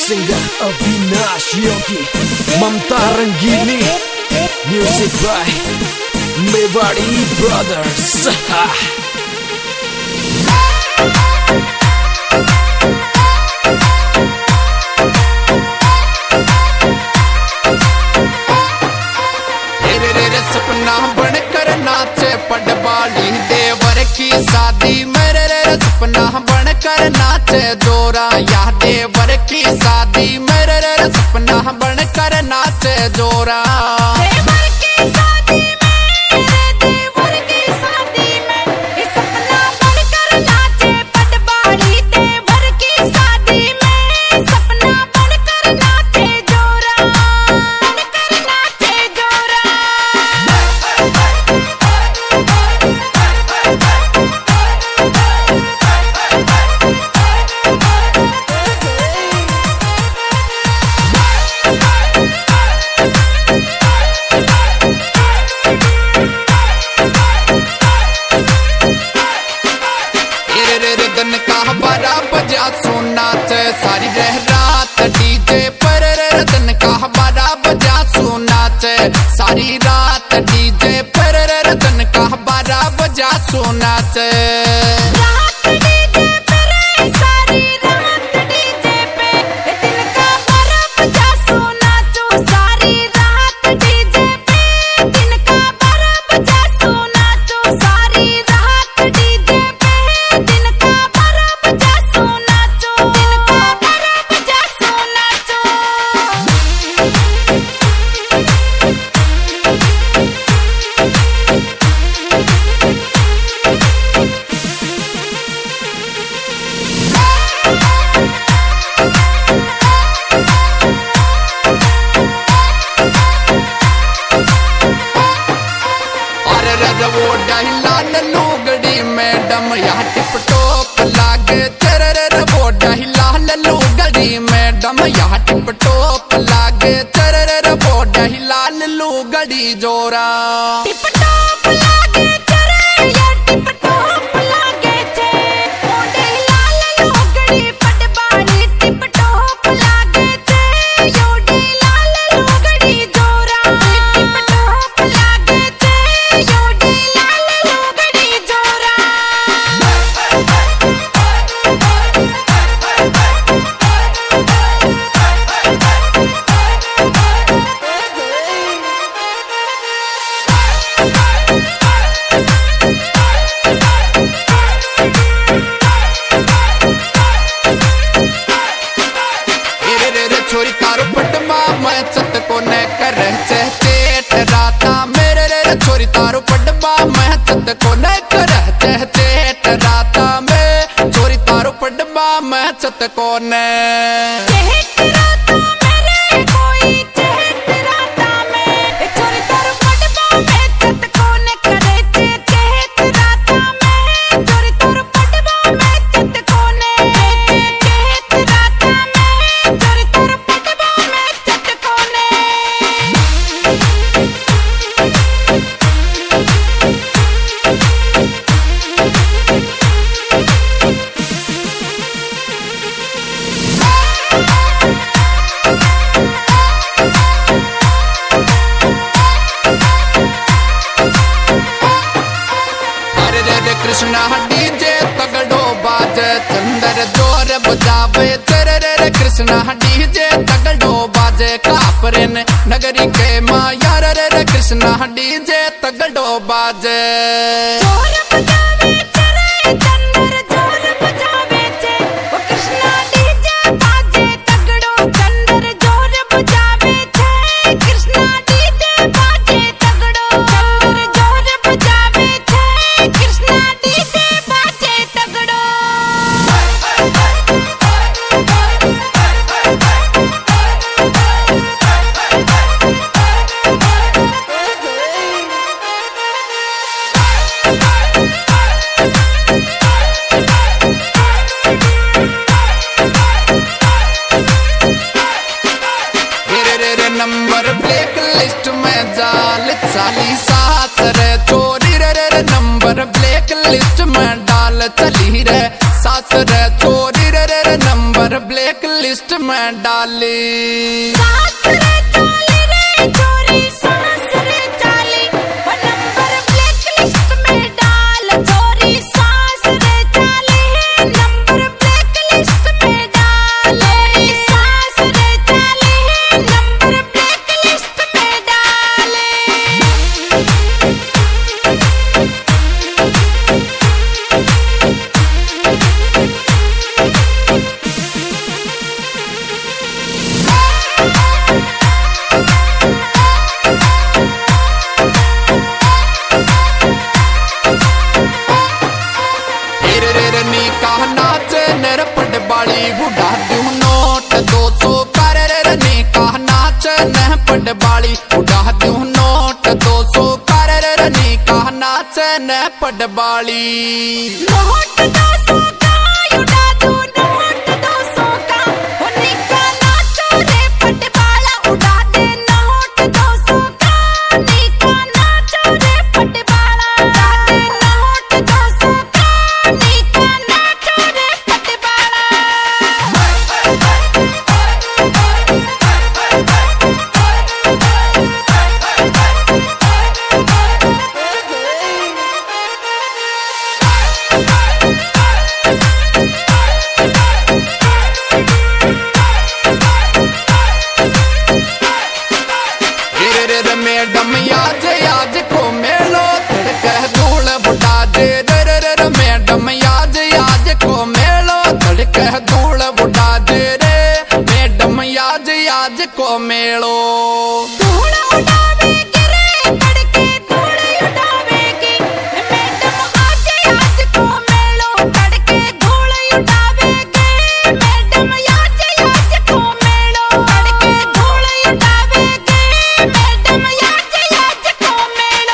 singer Avinash Yogi, Mamta Rangini, music by Mewari Brothers. सपना बनकर नाचे पटवाली देवर की शादी मेरे रे सपना बनकर नाचे जोरा या देवर की शादी मेरे रे सपना बनकर नाचे जोरा सारी रह रात डीजे पर रतन का 12 बजा सुना चे सारी रात डीजे पर रतन का 12 बजा सुना चे लूगड़ी मैडम यहाँ टिप टॉप लागे चरर वो डहिला लूगड़ी मैडम यहाँ टिप टॉप लागे चरर वो डहिला लूगड़ी जोरा छोरी तारो पटमा मैं चत को न कर चेट राता मेरे रे छोरी तारो पटमा मैं चत को न कर चेट राता में छोरी तारो पटमा मैं चत को न कृष्णा डीजे तगड़ो बाजे चंदर जोर बजावे तेरे कृष्णा डीजे तगड़ो बाजे कापरेन नगरी के माया रे कृष्णा डीजे तगड़ो बाजे लिस्ट में डाली। उड़ा दूं नोट 200 कर रनी का नाच न पटवाली। उड़ा दूं नोट 200 कर रनी का नाच न पटवाली। नोट 200 का उड़ा दूं नोट 200 का होने का नाच रे पटवाला। उड़ा दे नोट 200 का नी का नाच रे पटवाला। उड़ा दे नोट 200 का नी का नाच रे पटवाला। मैडम आज को मेलो कह धूल बुटा दे। मैडम आज को मेलो कह धूल बुटा दे रे। मैडम आज को मेलो धूल उड़ावेगी रे तड़के धूल उड़ावेगी। मैडम आज को मेलो तड़के धूल उड़ावेगी। मैडम आज को मेलो तड़के धूल उड़ावेगी। मैडम आज को मेलो।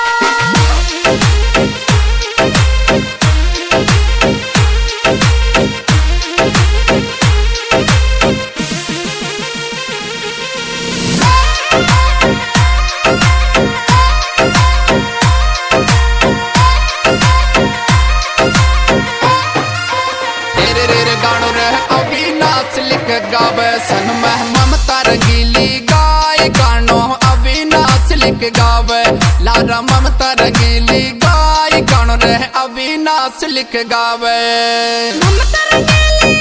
गानो रह अविनाश लिख गावे सन में ममता रंगीली गाय। गानो अविनाश लिख गावे लारा ममता रंगीली गाय। गानो रह अविनाश लिख गावे ममता रंगीली